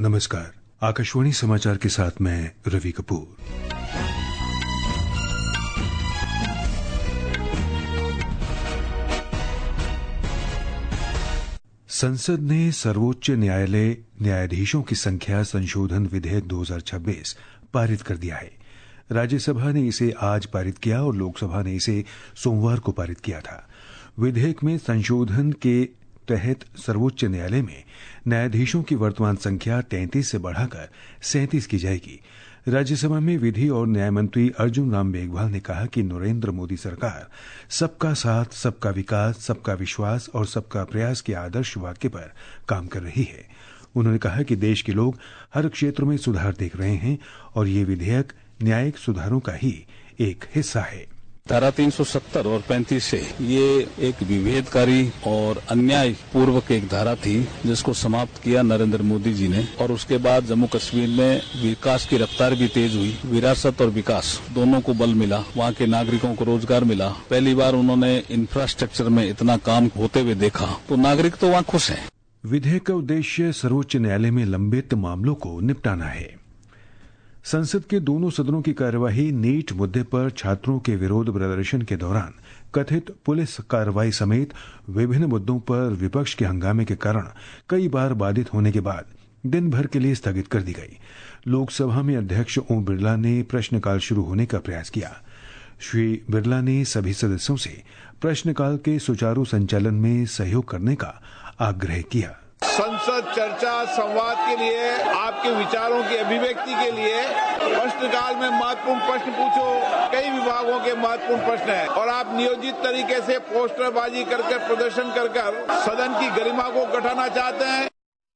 नमस्कार। आकाशवाणी समाचार के साथ मैं रवि कपूर। संसद ने सर्वोच्च न्यायालय न्यायाधीशों की संख्या संशोधन विधेयक 2026 पारित कर दिया है। राज्यसभा ने इसे आज पारित किया और लोकसभा ने इसे सोमवार को पारित किया था। विधेयक में संशोधन के तहत सर्वोच्च न्यायालय में न्यायाधीशों की वर्तमान संख्या 33 से बढ़ाकर 37 की जाएगी। राज्यसभा में विधि और न्याय मंत्री अर्जुन राम मेघवाल ने कहा कि नरेंद्र मोदी सरकार सबका साथ, सबका विकास, सबका विश्वास और सबका प्रयास के आदर्श वाक्य पर काम कर रही है। उन्होंने कहा कि देश के लोग हर क्षेत्र में सुधार देख रहे हैं और ये विधेयक न्यायिक सुधारों का ही एक हिस्सा है। धारा 370 और 35 से ये एक विभेदकारी और अन्याय पूर्वक एक धारा थी जिसको समाप्त किया नरेंद्र मोदी जी ने, और उसके बाद जम्मू कश्मीर में विकास की रफ्तार भी तेज हुई। विरासत और विकास दोनों को बल मिला, वहाँ के नागरिकों को रोजगार मिला। पहली बार उन्होंने इंफ्रास्ट्रक्चर में इतना काम होते हुए देखा, तो नागरिक तो वहाँ खुश हैं। विधेयक का उद्देश्य सर्वोच्च न्यायालय में लंबित मामलों को निपटाना है। संसद के दोनों सदनों की कार्यवाही नीट मुद्दे पर छात्रों के विरोध प्रदर्शन के दौरान कथित पुलिस कार्रवाई समेत विभिन्न मुद्दों पर विपक्ष के हंगामे के कारण कई बार बाधित होने के बाद दिन भर के लिए स्थगित कर दी गई। लोकसभा में अध्यक्ष ओम बिरला ने प्रश्नकाल शुरू होने का प्रयास किया। श्री बिरला ने सभी सदस्यों से प्रश्नकाल के सुचारू संचालन में सहयोग करने का आग्रह किया। संसद चर्चा संवाद के लिए, आपके विचारों की अभिव्यक्ति के लिए प्रश्नकाल में महत्वपूर्ण प्रश्न पूछो। कई विभागों के महत्वपूर्ण प्रश्न हैं और आप नियोजित तरीके से पोस्टरबाजी करके प्रदर्शन कर सदन की गरिमा को घटाना चाहते हैं।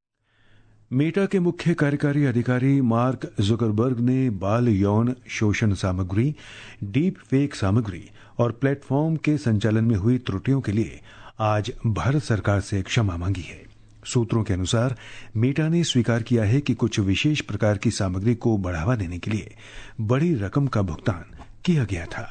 मेटा के मुख्य कार्यकारी अधिकारी मार्क जुकरबर्ग ने बाल यौन शोषण सामग्री, डीप फेक सामग्री और प्लेटफॉर्म के संचालन में हुई त्रुटियों के लिए आज भारत सरकार से क्षमा मांगी है। सूत्रों के अनुसार मेटा ने स्वीकार किया है कि कुछ विशेष प्रकार की सामग्री को बढ़ावा देने के लिए बड़ी रकम का भुगतान किया गया था।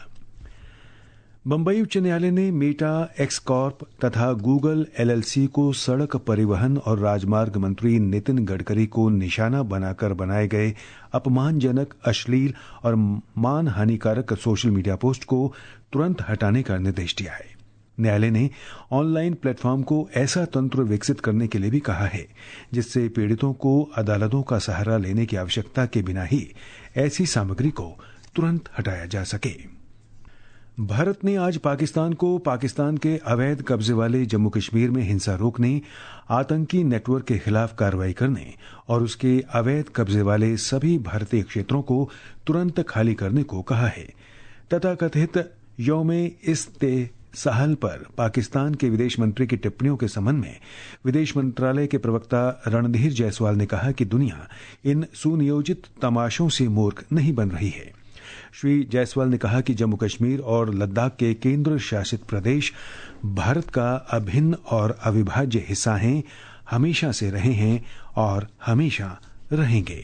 बंबई उच्च न्यायालय ने मेटा, एक्स कॉर्प तथा गूगल एलएलसी को सड़क परिवहन और राजमार्ग मंत्री नितिन गडकरी को निशाना बनाकर बनाए गए अपमानजनक, अश्लील और मानहानिकारक सोशल मीडिया पोस्ट को तुरंत हटाने का निर्देश दिया है। न्यायालय ने ऑनलाइन प्लेटफॉर्म को ऐसा तंत्र विकसित करने के लिए भी कहा है जिससे पीड़ितों को अदालतों का सहारा लेने की आवश्यकता के बिना ही ऐसी सामग्री को तुरंत हटाया जा सके। भारत ने आज पाकिस्तान को पाकिस्तान के अवैध कब्जे वाले जम्मू कश्मीर में हिंसा रोकने, आतंकी नेटवर्क के खिलाफ कार्रवाई करने और उसके अवैध कब्जे वाले सभी भारतीय क्षेत्रों को तुरंत खाली करने को कहा है। तथाकथित यौम-ए-इस्तेहसाल साहल पर पाकिस्तान के विदेश मंत्री की टिप्पणियों के संबंध में विदेश मंत्रालय के प्रवक्ता रणधीर जायसवाल ने कहा कि दुनिया इन सुनियोजित तमाशों से मूर्ख नहीं बन रही है। श्री जायसवाल ने कहा कि जम्मू कश्मीर और लद्दाख के केंद्र शासित प्रदेश भारत का अभिन्न और अविभाज्य हिस्सा हैं, हमेशा से रहे हैं और हमेशा रहेंगे।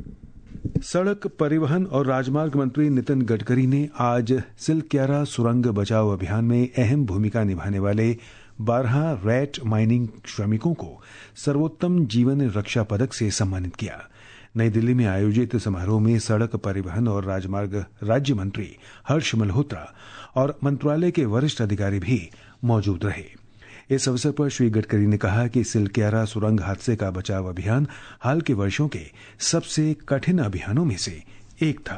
सड़क परिवहन और राजमार्ग मंत्री नितिन गडकरी ने आज सिलक्यारा सुरंग बचाओ अभियान में अहम भूमिका निभाने वाले 12 रैट माइनिंग श्रमिकों को सर्वोत्तम जीवन रक्षा पदक से सम्मानित किया। नई दिल्ली में आयोजित समारोह में सड़क परिवहन और राजमार्ग राज्य मंत्री हर्ष मल्होत्रा और मंत्रालय के वरिष्ठ अधिकारी भी मौजूद रहे। इस अवसर पर श्री गडकरी ने कहा कि सिलक्यारा सुरंग हादसे का बचाव अभियान हाल के वर्षों के सबसे कठिन अभियानों में से एक था।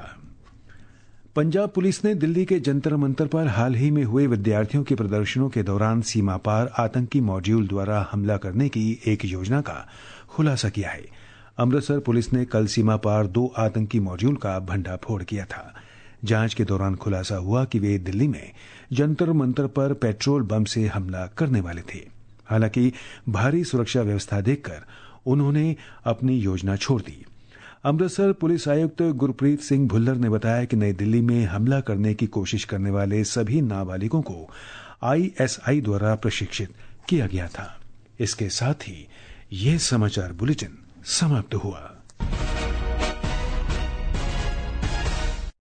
पंजाब पुलिस ने दिल्ली के जंतर मंतर पर हाल ही में हुए विद्यार्थियों के प्रदर्शनों के दौरान सीमा पार आतंकी मॉड्यूल द्वारा हमला करने की एक योजना का खुलासा किया है। अमृतसर पुलिस ने कल सीमा पार 2 आतंकी मॉड्यूल का भंडाफोड़ किया था। जांच के दौरान खुलासा हुआ कि वे दिल्ली में जंतर मंतर पर पेट्रोल बम से हमला करने वाले थे। हालांकि भारी सुरक्षा व्यवस्था देखकर उन्होंने अपनी योजना छोड़ दी। अमृतसर पुलिस आयुक्त गुरप्रीत सिंह भुल्लर ने बताया कि नई दिल्ली में हमला करने की कोशिश करने वाले सभी नाबालिगों को ISI द्वारा प्रशिक्षित किया गया था। इसके साथ ही यह समाचार बुलेटिन समाप्त हुआ।